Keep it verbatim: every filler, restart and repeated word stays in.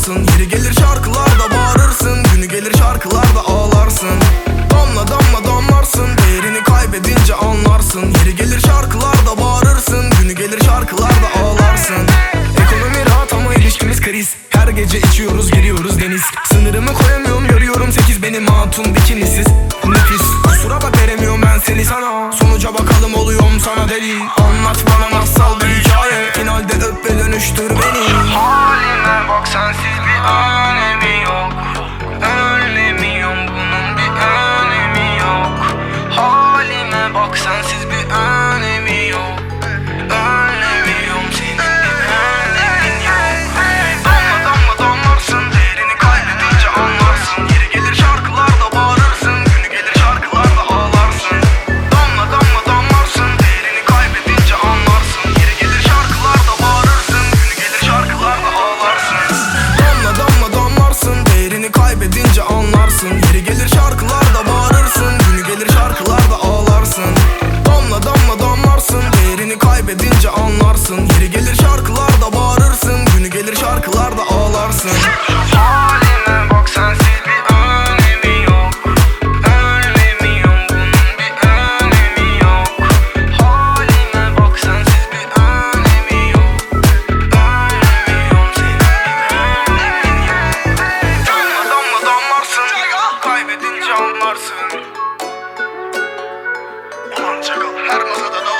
anlarsın. Yeri gelir şarkılarda bağırırsın, günü gelir şarkılarda ağlarsın. Damla damla damlarsın, değerini kaybedince anlarsın. Yeri gelir şarkılarda bağırırsın, günü gelir şarkılarda ağlarsın. Ekonomi rahat ama ilişkimiz kriz. Her gece içiyoruz giriyoruz deniz. Sınırımı koyamıyorum, görüyorum sekiz benim hatun bikinisiz. Nefis, kusura bak veremiyorum ben seni sana. Sonuca bakalım oluyorum sana deli. Anlat bana masal bir hikaye, finalde öp ve dönüştür beni. Halime bak sensiz bir önemi yok. Önlemiyorum bunun bir önemi yok. Halime bak sensiz bir önemi yok. Önlemiyorum senin bir önemin yok. Damla damla damlarsın, değerini kaybedince anlarsın. Yeri gelir şarkılarda bağırırsın, günü gelir şarkılarda ağlarsın. Damla damla damlarsın, değerini kaybedince anlarsın. Yeri gelir şarkılarda bağırırsın, günü gelir şarkılarda ağlarsın. Damla damla damlarsın, değerini kaybedince anlarsın. Yeri gelir şarkılarda bağırırsın, günü gelir şarkılarda ağlarsın. Damla damla damlarsın, değerini kaybedince anlarsın. Yeri gelir şarkılarda bağırırsın, günü gelir şarkılarda ağlarsın. Halime bak sensiz bir önemi yok. Önlemiyorum bunun bir önemi yok. Halime bak sensiz bir önemi yok. Önlemiyorum senin bir önemin yok. Damla damla damlarsın, kaybedince anlarsın. Ulan çakal her masada da